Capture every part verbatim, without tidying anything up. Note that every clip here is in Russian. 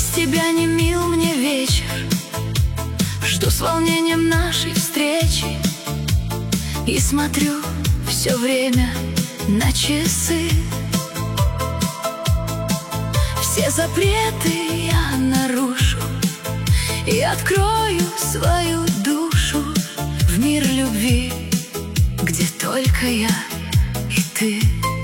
Без тебя не мил мне вечер, жду с волнением нашей встречи и смотрю все время на часы. Все запреты я нарушу и открою свою душу в мир любви, где только я и ты.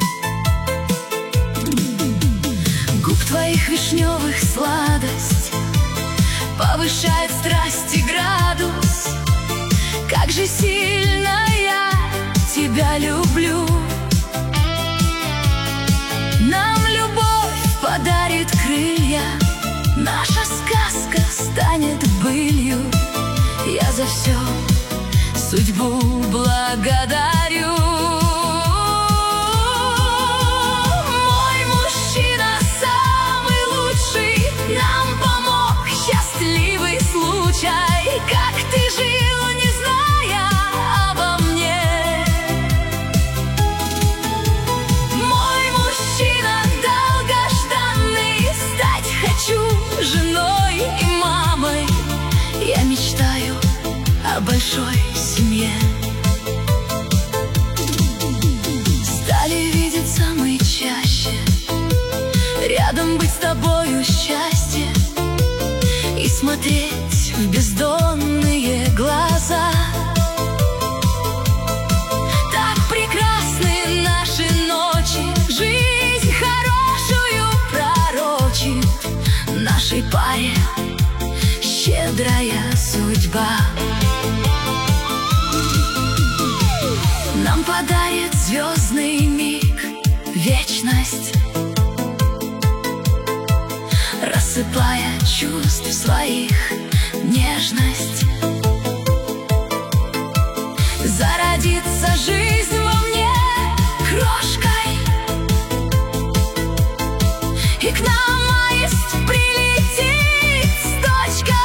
Губ твоих вишневых сладость повышает страсть и градус. Как же сильно я тебя люблю. Нам любовь подарит крылья, наша сказка станет былью. Я за все судьбу благодарю. Мой мужчина самый лучший, нам помог счастливый случай. Как ты жил, не зная обо мне. Мой мужчина долгожданный, стать хочу женой и мамой. Я мечтаю о большой семье. Стали видеться мы чаще, рядом быть с тобою счастье и смотреть в бездонные глаза. Так прекрасны наши ночи, жизнь хорошую пророчит нашей паре щедрая судьба. Нам подарит звездный миг вечность, рассыпая чувств своих нежность. Зародится жизнь во мне крошкой, и к нам аист прилетит с точкой.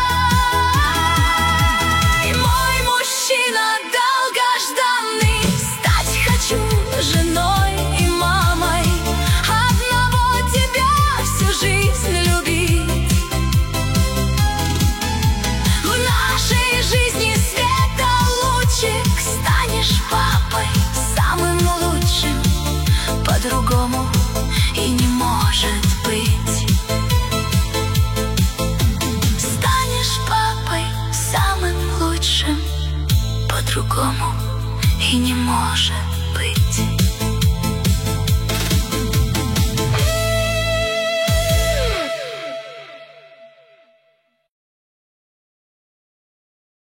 Мой мужчина долгожданный, стать хочу женой и мамой. Одного тебя всю жизнь любить. В нашей жизни света лучик, станешь папой самым лучшим. По-другому и не может быть. Станешь папой самым лучшим, по-другому и не может быть.